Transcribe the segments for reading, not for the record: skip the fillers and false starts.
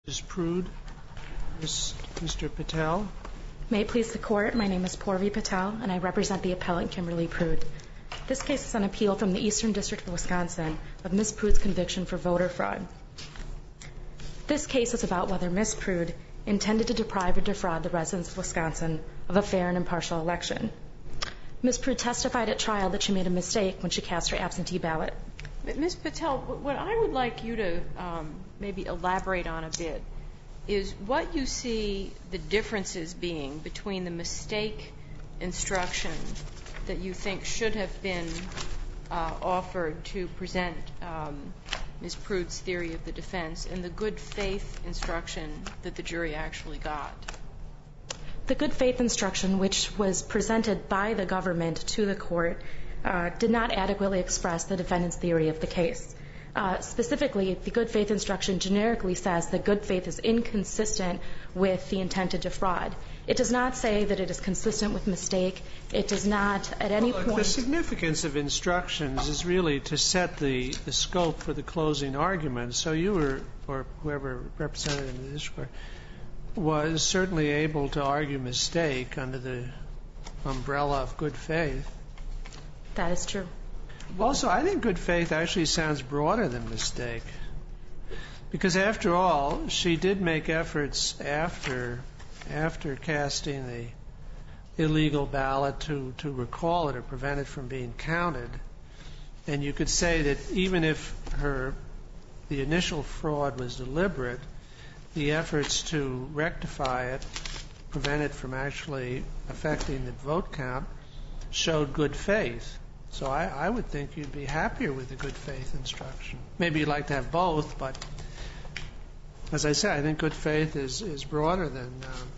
Ms. Prude, Mr. Patel. May it please the Court, my name is Purvi Patel, and I represent the appellant Kimberly Prude. This case is on appeal from the Eastern District of Wisconsin of Ms. Prude's conviction for voter fraud. This case is about whether Ms. Prude intended to deprive or defraud the residents of Wisconsin of a fair and impartial election. Ms. Prude testified at trial that she made a mistake when she cast her absentee ballot. Ms. Patel, what I would like you to maybe elaborate on a bit is what you see the differences being between the mistake instruction that you think should have been offered to present Ms. Prude's theory of the defense and the good faith instruction that the jury actually got. The good faith instruction, which was presented by the government to the court, did not adequately express the defendant's theory of the case. Specifically, the good faith instruction generically says that good faith is inconsistent with the intent to defraud. It does not say that it is consistent with mistake. It does not at any point. The significance of instructions is really to set the scope for the closing argument. So you were, or whoever represented in this court, was certainly able to argue mistake under the umbrella of good faith. That is true. Also, I think good faith actually sounds broader than mistake. Because after all, she did make efforts after casting the illegal ballot to recall it or prevent it from being counted. And you could say that even if the initial fraud was deliberate, the efforts to rectify it, prevent it from actually affecting the vote count, showed good faith. So I would think you'd be happier with the good faith instruction. Maybe you'd like to have both, but as I said, I think good faith is broader than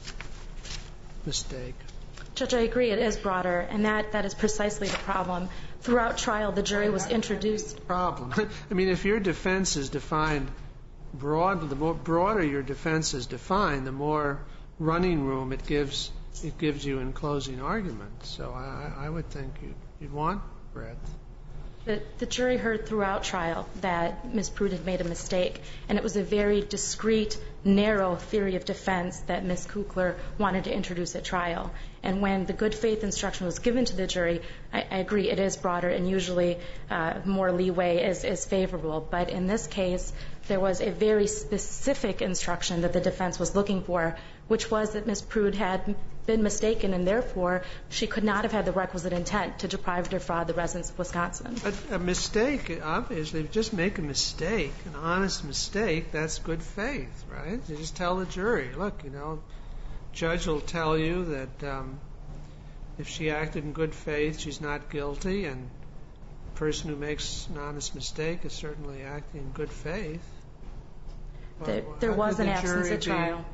mistake. Judge, I agree it is broader, and that is precisely the problem. Throughout trial, the jury was introduced. Problem. I mean, if your defense is defined broad, the more broader your defense is defined, the more running room it gives you in closing arguments. So I would think you'd want breadth. The jury heard throughout trial that Ms. Prude had made a mistake, and it was a very discreet, narrow theory of defense that Ms. Kukler wanted to introduce at trial. And when the good faith instruction was given to the jury, I agree it is broader, and usually more leeway is favorable. But in this case, there was a very specific instruction that the defense was looking for, which was that Ms. Prude had been mistaken, and therefore she could not have had the requisite intent to deprive or defraud the residents of Wisconsin. But a mistake, obviously, just make a mistake, an honest mistake, that's good faith, right? You just tell the jury, look, judge will tell you that if she acted in good faith, she's not guilty, and the person who makes an honest mistake is certainly acting in good faith. There was an absence at trial.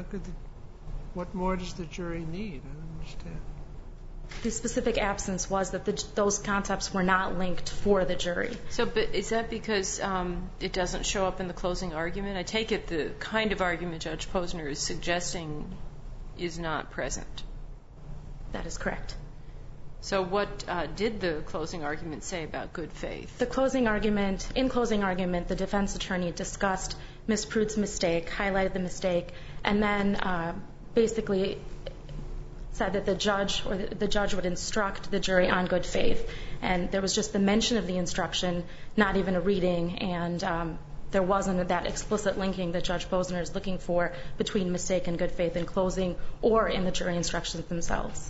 What more does the jury need? I don't understand. The specific absence was that those concepts were not linked for the jury. So, but is that because it doesn't show up in the closing argument? I take it the kind of argument Judge Posner is suggesting is not present. That is correct. So what did the closing argument say about good faith? In closing argument, the defense attorney discussed Ms. Prude's mistake, highlighted the mistake, and then basically said that the judge would instruct the jury on good faith. And there was just the mention of the instruction, not even a reading, and there wasn't that explicit linking that Judge Posner is looking for between mistake and good faith in closing or in the jury instructions themselves.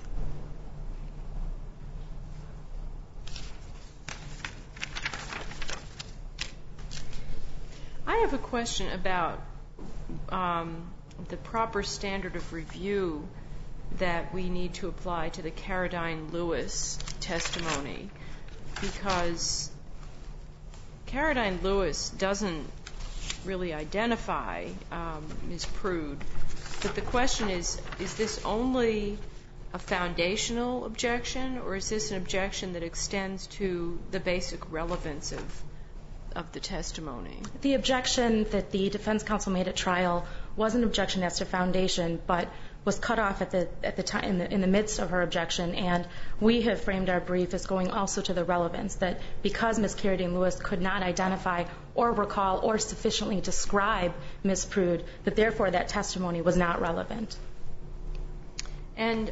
I have a question about the proper standard of review that we need to apply to the Caradine Lewis testimony, because Caradine Lewis doesn't really identify Ms. Prude, but the question is this only a foundational objection, or is this an objection that extends to the basic relevance of the testimony? The objection that the defense counsel made at trial was an objection as to foundation, but was cut off at the time in the midst of her objection, and we have framed our brief as going also to the relevance, that because Ms. Caradine Lewis could not identify or recall or sufficiently describe Ms. Prude, that therefore that testimony was not relevant. And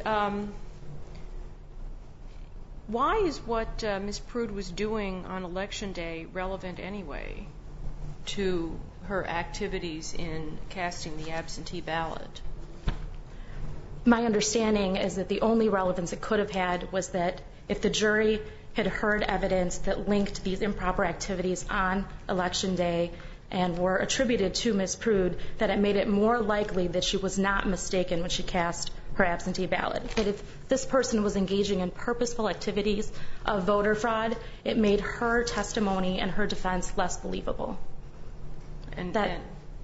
why is what Ms. Prude was doing on Election Day relevant anyway to her activities in casting the absentee ballot? My understanding is that the only relevance it could have had was that if the jury had heard evidence that linked these improper activities on Election Day and were attributed to Ms. Prude, that it made it more likely that she was not mistaken when she cast her absentee ballot. But if this person was engaging in purposeful activities of voter fraud, it made her testimony and her defense less believable. And that,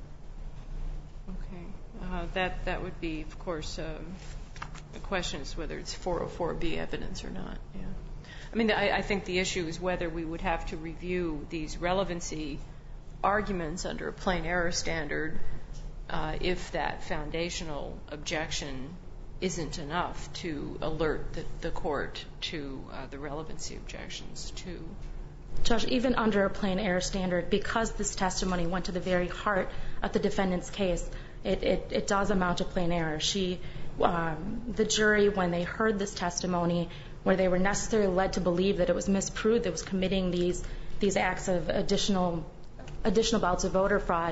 that would be, of course, the question is whether it's 404B evidence or not. Yeah. I mean, I think the issue is whether we would have to review these relevancy arguments under a plain error standard if that foundational objection isn't enough to alert the court to the relevancy objections too. Judge, even under a plain error standard, because this testimony went to the very heart of the defendant's case, it does amount to plain error. The jury, when they heard this testimony, where they were necessarily led to believe that it was Ms. Prude that was committing these acts of additional bouts of voter fraud,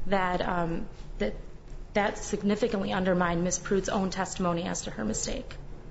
that significantly undermined Ms. Prude's own testimony as to her mistake.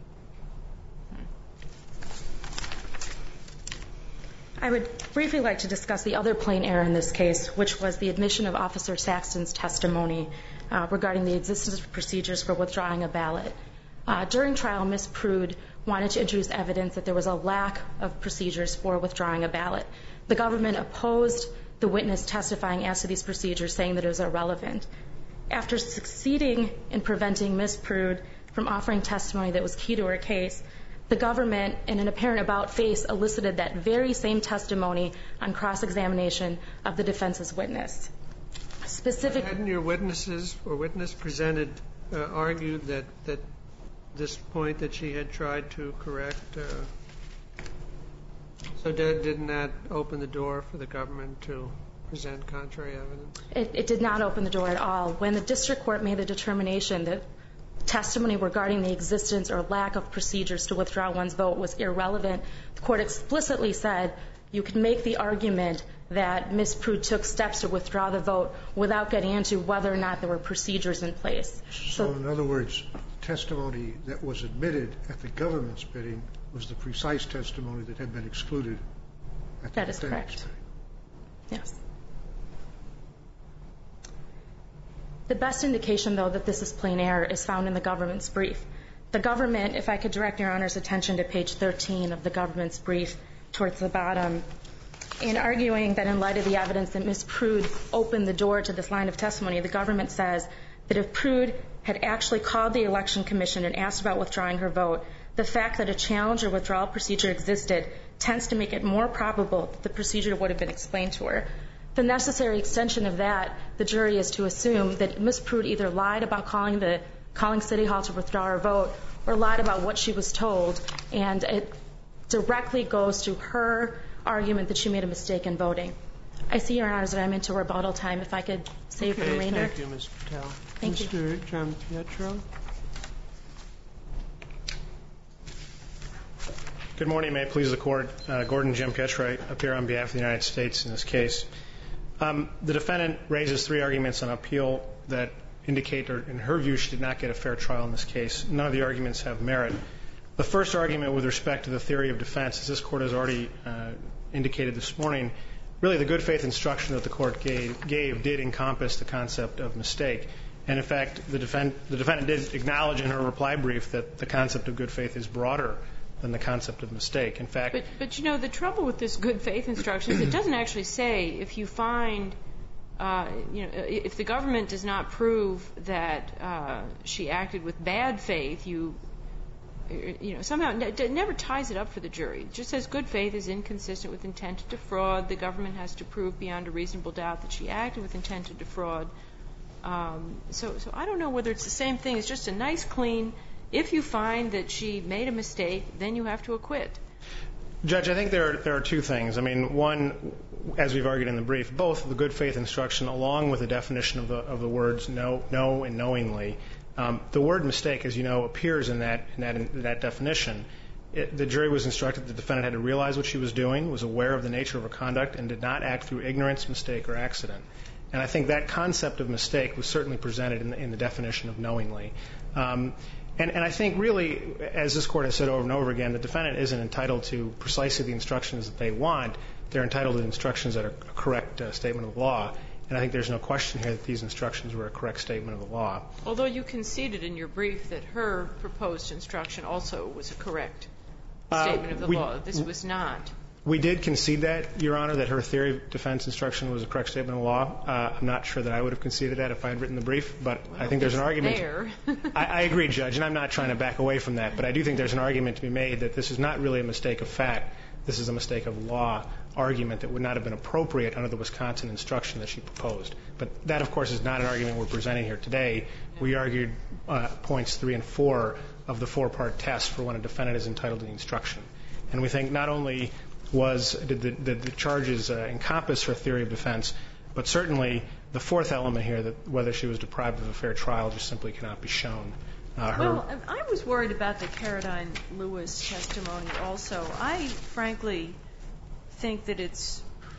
I would briefly like to discuss the other plain error in this case, which was the admission of Officer Saxton's testimony regarding the existence of procedures for withdrawing a ballot. During trial, Ms. Prude wanted to introduce evidence that there was a lack of procedures for withdrawing a ballot. The government opposed the witness testifying as to these procedures, saying that it was irrelevant. After succeeding in preventing Ms. Prude from offering testimony that was key to her case, the government, in an apparent about-face, elicited that very same testimony on cross-examination of the defense's witness. Hadn't your witnesses or witness presented argued that this point that she had tried to correct? So didn't that open the door for the government to present contrary evidence? It did not open the door at all. When the district court made the determination that testimony regarding the existence or lack of procedures to withdraw one's vote was irrelevant, the court explicitly said you could make the argument that Ms. Prude took steps to withdraw the vote without getting into whether or not there were procedures in place. So in other words, testimony that was admitted at the government's bidding was the precise testimony that had been excluded at the defense bidding. That is correct. Yes. The best indication, though, that this is plain error is found in the government's brief. The government, if I could direct Your Honor's attention to page 13 of the government's brief towards the bottom, in arguing that in light of the evidence that Ms. Prude opened the door to this line of testimony, the government says that if Prude had actually called the Election Commission and asked about withdrawing her vote, the fact that a challenge or withdrawal procedure existed tends to make it more probable that the procedure would have been explained to her. The necessary extension of that, the jury is to assume that Ms. Prude either lied about calling City Hall to withdraw her vote or lied about what she was told, and it directly goes to her argument that she made a mistake in voting. I see, Your Honors, that I'm into rebuttal time. If I could save the remainder. Thank you, Ms. Patel. Thank you. Mr. Giampietro. Good morning. May it please the Court. Gordon Giampietro. I appear on behalf of the United States in this case. The defendant raises three arguments on appeal that indicate, or in her view, she did not get a fair trial in this case. None of the arguments have merit. The first argument with respect to the theory of defense, as this Court has already indicated this morning, really the good faith instruction that the Court gave did encompass the concept of mistake. And, in fact, the defendant did acknowledge in her reply brief that the concept of good faith is broader than the concept of mistake. In fact, but you know, the trouble with this good faith instruction is it doesn't actually say if you find, if the government does not prove that she acted with bad faith, somehow it never ties it up for the jury. It just says good faith is inconsistent with intent to defraud. The government has to prove beyond a reasonable doubt that she acted with intent to defraud. So I don't know whether it's the same thing. It's just a nice, clean, if you find that she made a mistake, then you have to acquit. Judge, I think there are two things. I mean, one, as we've argued in the brief, both the good faith instruction along with the definition of the words know and knowingly. The word mistake, as you know, appears in that definition. The jury was instructed the defendant had to realize what she was doing, was aware of the nature of her conduct, and did not act through ignorance, mistake, or accident. And I think that concept of mistake was certainly presented in the definition of knowingly. And I think really, as this Court has said over and over again, the defendant isn't entitled to precisely the instructions that they want. They're entitled to instructions that are a correct statement of the law. And I think there's no question here that these instructions were a correct statement of the law. Although you conceded in your brief that her proposed instruction also was a correct statement of the law. This was not. We did concede that, Your Honor, that her theory of defense instruction was a correct statement of the law. I'm not sure that I would have conceded that if I had written the brief, but I think there's an argument. There. I agree, Judge, and I'm not trying to back away from that, but I do think there's an argument to be made that this is not really a mistake of fact. This is a mistake of law argument that would not have been appropriate under the Wisconsin instruction that she proposed. But that, of course, is not an argument we're presenting here today. We argued points 3 and 4 of the 4-part test for when a defendant is entitled to the instruction. And we think not only did the charges encompass her theory of defense, but certainly the fourth element here, that whether she was deprived of a fair trial, just simply cannot be shown. Well, I was worried about the Caradine Lewis testimony also. I frankly think that it's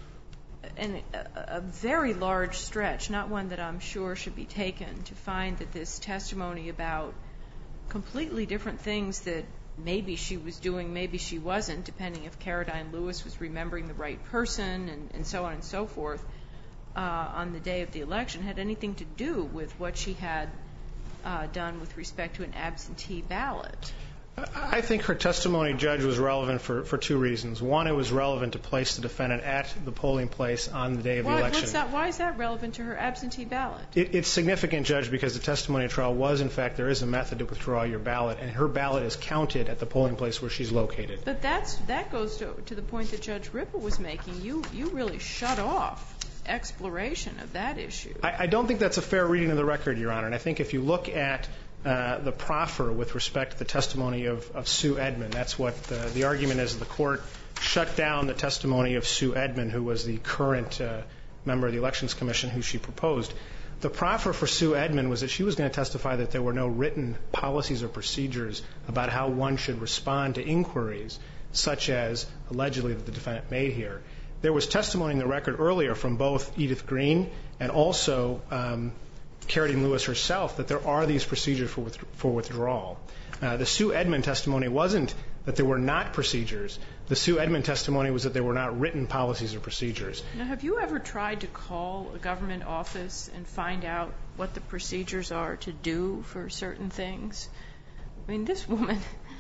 a very large stretch, not one that I'm sure should be taken, to find that this testimony about completely different things that maybe she was doing, maybe she wasn't, depending if Caradine Lewis was remembering the right person and so on and so forth, on the day of the election, had anything to do with what she had done with respect to an absentee ballot. I think her testimony, Judge, was relevant for two reasons. One, it was relevant to place the defendant at the polling place on the day of the election. Why is that relevant to her absentee ballot? It's significant, Judge, because the testimony at trial was, in fact, there is a method to withdraw your ballot, and her ballot is counted at the polling place where she's located. But that goes to the point that Judge Ripple was making. You really shut off exploration of that issue. I don't think that's a fair reading of the record, Your Honor. And I think if you look at the proffer with respect to the testimony of Sue Edmond, that's what the argument is. The court shut down the testimony of Sue Edmond, who was the current member of the Elections Commission who she proposed. The proffer for Sue Edmond was that she was going to testify that there were no written policies or procedures about how one should respond to inquiries, such as allegedly that the defendant made here. There was testimony in the record earlier from both Edith Green and also Caradine Lewis herself that there are these procedures for withdrawal. The Sue Edmond testimony wasn't that there were not procedures. The Sue Edmond testimony was that there were not written policies or procedures. Now, have you ever tried to call a government office and find out what the procedures are to do for certain things? I mean, this woman,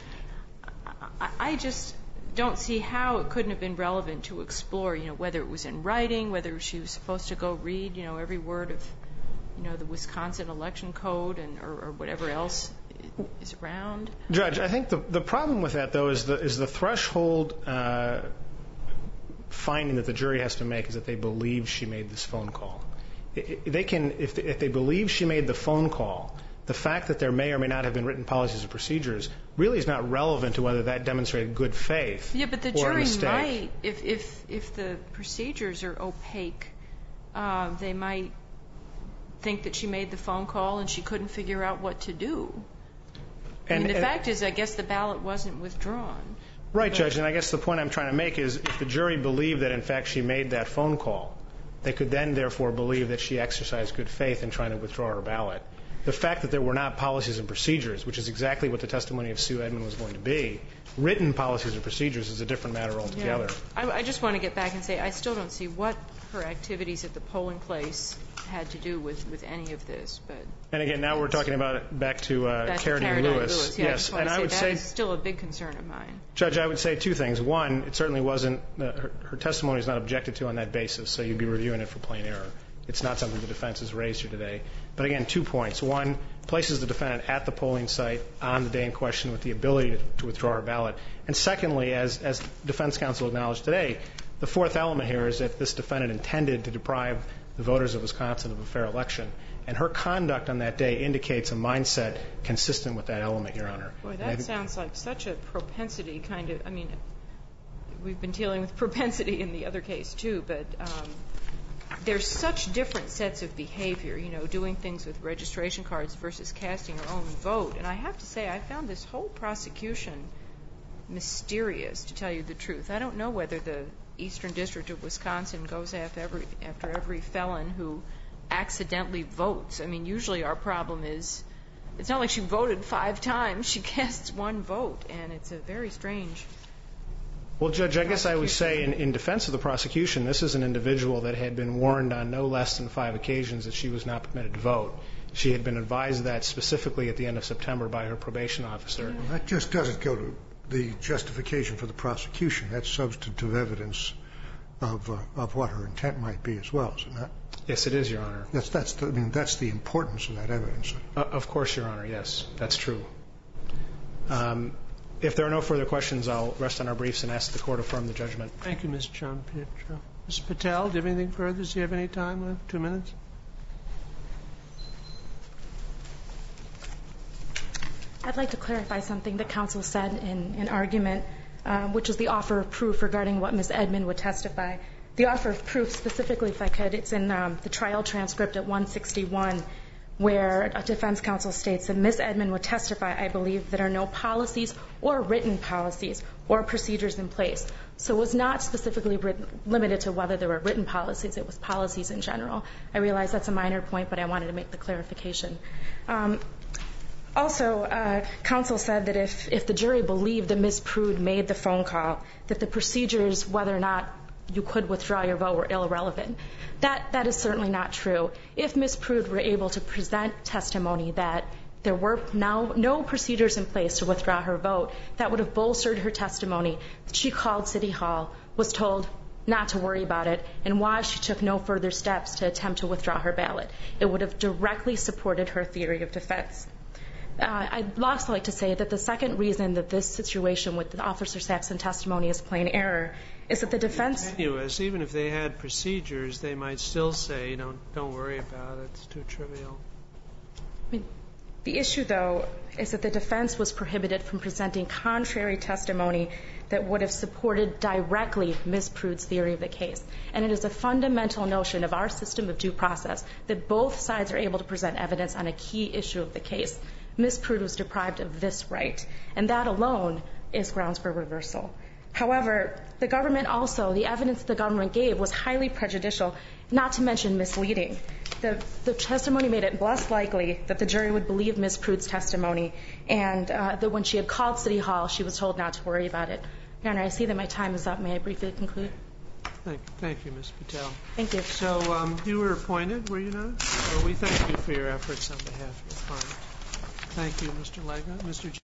I just don't see how it couldn't have been relevant to explore, whether it was in writing, whether she was supposed to go read, every word of, the Wisconsin election code or whatever else is around. Judge, I think the problem with that, though, is the threshold finding that the jury has to make is that they believe she made this phone call. If they believe she made the phone call, the fact that there may or may not have been written policies or procedures really is not relevant to whether that demonstrated good faith or a mistake. Yeah, but the jury might, if the procedures are opaque, they might think that she made the phone call and she couldn't figure out what to do. And the fact is, I guess the ballot wasn't withdrawn. Right, Judge, and I guess the point I'm trying to make is if the jury believed that, in fact, she made that phone call, they could then, therefore, believe that she exercised good faith in trying to withdraw her ballot. The fact that there were not policies and procedures, which is exactly what the testimony of Sue Edmond was going to be, written policies and procedures is a different matter altogether. Yeah. I just want to get back and say I still don't see what her activities at the polling place had to do with any of this. And again, now we're talking about back to Caradine Lewis. Yeah, yes, and I would say that is still a big concern of mine. Judge, I would say two things. One, it certainly wasn't her testimony is not objected to on that basis, so you'd be reviewing it for plain error. It's not something the defense has raised here today. But again, 2 points. One, places the defendant at the polling site on the day in question with the ability to withdraw her ballot. And secondly, as defense counsel acknowledged today, the fourth element here is that this defendant intended to deprive the voters of Wisconsin of a fair election. And her conduct on that day indicates a mindset consistent with that element, Your Honor. Boy, that sounds like such a propensity kind of, we've been dealing with propensity in the other case too, but there's such different sets of behavior, you know, doing things with registration cards versus casting your own vote. And I have to say, I found this whole prosecution mysterious, to tell you the truth. I don't know whether the Eastern District of Wisconsin goes after every felon who accidentally votes. I mean, usually our problem is, it's not like she voted 5 times. She casts 1 vote, and it's a very strange. Well, Judge, I guess I would say in defense of the prosecution, this is an individual that had been warned on no less than 5 occasions that she was not permitted to vote. She had been advised of that specifically at the end of September by her probation officer. Well, that just doesn't go to the justification for the prosecution. That's substantive evidence of what her intent might be as well, isn't that? Yes, it is, Your Honor. That's the importance of that evidence. Of course, Your Honor, yes. That's true. If there are no further questions, I'll rest on our briefs and ask the Court to affirm the judgment. Thank you, Mr. John Pietro. Ms. Patel, do you have anything further? Do you have any time left? 2 minutes? I'd like to clarify something that counsel said in an argument, which is the offer of proof regarding what Ms. Edmond would testify. The offer of proof, specifically, if I could, it's in the trial transcript at 161, where a defense counsel states that Ms. Edmond would testify, I believe, that there are no policies or written policies or procedures in place. So it was not specifically limited to whether there were written policies. It was policies in general. I realize that's a minor point, but I wanted to make the clarification. Also, counsel said that if the jury believed that Ms. Prude made the phone call, that the procedures, whether or not you could withdraw your vote, were irrelevant. That is certainly not true. If Ms. Prude were able to present testimony that there were now no procedures in place to withdraw her vote, that would have bolstered her testimony. She called City Hall, was told not to worry about it, and why she took no further steps to attempt to withdraw her ballot. It would have directly supported her theory of defense. I'd also like to say that the second reason that this situation with Officer Saxon testimony is plain error is that the defense... Even if they had procedures, they might still say, don't worry about it, it's too trivial. The issue, though, is that the defense was prohibited from presenting contrary testimony that would have supported directly Ms. Prude's theory of the case. And it is a fundamental notion of our system of due process that both sides are able to present evidence on a key issue of the case. Ms. Prude was deprived of this right, and that alone is grounds for reversal. However, the evidence the government gave was highly prejudicial, not to mention misleading. The testimony made it less likely that the jury would believe Ms. Prude's testimony, and that when she had called City Hall, she was told not to worry about it. Your Honor, I see that my time is up. May I briefly conclude? Thank you, Ms. Patel. Thank you. So you were appointed, were you not? We thank you for your efforts on behalf of your client. Thank you, Mr. Lega. Mr.